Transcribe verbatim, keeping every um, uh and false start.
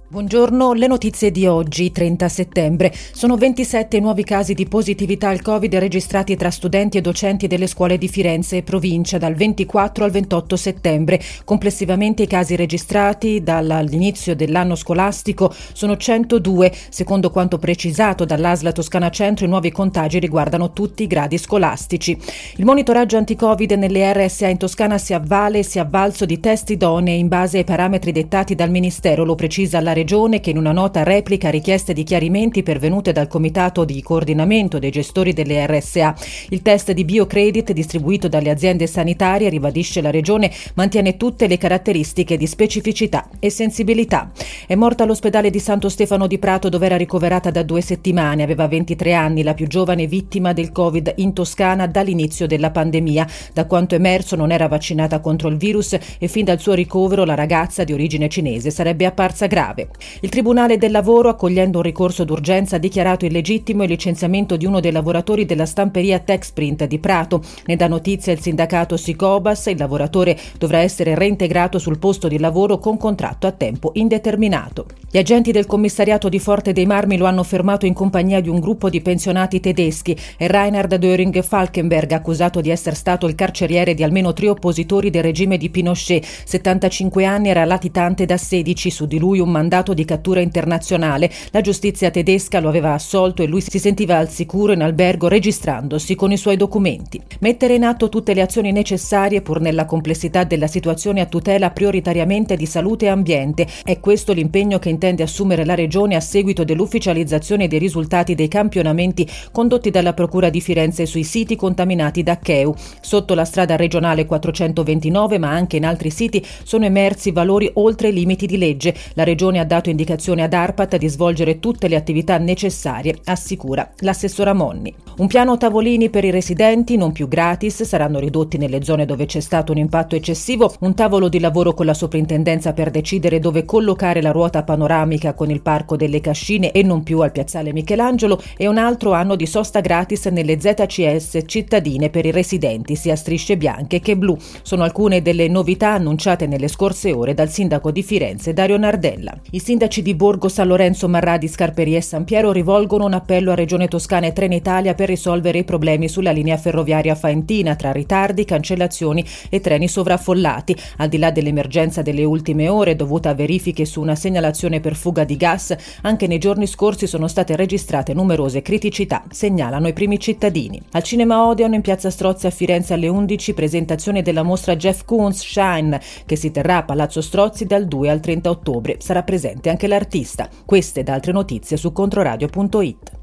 Buongiorno, le notizie di oggi, trenta settembre. Sono ventisette nuovi casi di positività al Covid registrati tra studenti e docenti delle scuole di Firenze e provincia dal ventiquattro al ventotto settembre. Complessivamente i casi registrati dall'inizio dell'anno scolastico sono centodue. Secondo quanto precisato dall'A S L Toscana Centro, i nuovi contagi riguardano tutti i gradi scolastici. Il monitoraggio anti-Covid nelle R S A in Toscana si avvale e si è avvalso di test idonei in base ai parametri dettati dal Ministero, lo precisa la Regione, che in una nota replica richieste di chiarimenti pervenute dal Comitato di Coordinamento dei gestori delle R S A. Il test di BioCredit distribuito dalle aziende sanitarie, ribadisce la Regione, mantiene tutte le caratteristiche di specificità e sensibilità. È morta all'ospedale di Santo Stefano di Prato, dove era ricoverata da due settimane. Aveva ventitré anni, la più giovane vittima del Covid in Toscana dall'inizio della pandemia. Da quanto emerso non era vaccinata contro il virus e fin dal suo ricovero la ragazza di origine cinese sarebbe apparsa grave. Il Tribunale del Lavoro, accogliendo un ricorso d'urgenza, ha dichiarato illegittimo il licenziamento di uno dei lavoratori della stamperia Texprint di Prato. Ne dà notizia il sindacato Sicobas. Il lavoratore dovrà essere reintegrato sul posto di lavoro con contratto a tempo indeterminato. Gli agenti del commissariato di Forte dei Marmi lo hanno fermato in compagnia di un gruppo di pensionati tedeschi. È Reinhard Döring Falkenberg, accusato di essere stato il carceriere di almeno tre oppositori del regime di Pinochet. settantacinque anni, era latitante da sedici, su di lui un mandato di cattura internazionale. La giustizia tedesca lo aveva assolto e lui si sentiva al sicuro in albergo registrandosi con i suoi documenti. Mettere in atto tutte le azioni necessarie, pur nella complessità della situazione, a tutela prioritariamente di salute e ambiente. È questo l'impegno che intende assumere la Regione a seguito dell'ufficializzazione dei risultati dei campionamenti condotti dalla Procura di Firenze sui siti contaminati da Cheu. Sotto la strada regionale quattrocentoventinove, ma anche in altri siti, sono emersi valori oltre i limiti di legge. La Regione ha dato indicazione ad ARPAT di svolgere tutte le attività necessarie, assicura l'assessora Monni. Un piano tavolini per i residenti, non più gratis, saranno ridotti nelle zone dove c'è stato un impatto eccessivo, un tavolo di lavoro con la soprintendenza per decidere dove collocare la ruota panoramica con il Parco delle Cascine e non più al Piazzale Michelangelo, e un altro anno di sosta gratis nelle Z C S cittadine per i residenti, sia strisce bianche che blu. Sono alcune delle novità annunciate nelle scorse ore dal sindaco di Firenze Dario Nardella. I sindaci di Borgo San Lorenzo, Marradi, Scarperia e San Piero rivolgono un appello a Regione Toscana e Trenitalia per risolvere i problemi sulla linea ferroviaria faentina, tra ritardi, cancellazioni e treni sovraffollati. Al di là dell'emergenza delle ultime ore dovuta a verifiche su una segnalazione per fuga di gas, anche nei giorni scorsi sono state registrate numerose criticità, segnalano i primi cittadini. Al Cinema Odeon in piazza Strozzi a Firenze alle undici, presentazione della mostra Jeff Koons Shine, che si terrà a Palazzo Strozzi dal due al trenta ottobre. Sarà presente anche l'artista. Queste ed altre notizie su controradio punto it.